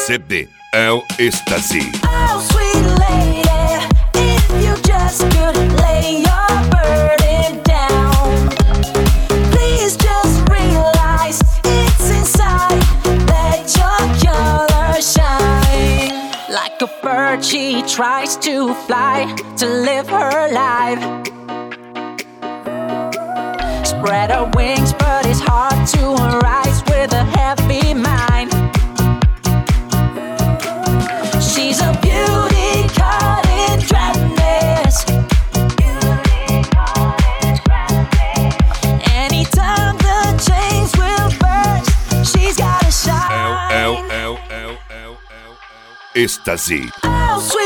CD é o Ecstasy. Oh, sweet lady, if you just could lay your burden down. Please just realize it's inside. Let your color shine. Like a bird, she tries to fly to live her life. Spread her wings, but it's hard to rise with a heavy mind. She's a beauty caught in dryness. Anytime the chains will burst, she's gotta shine. Ecstasy. Oh, sweet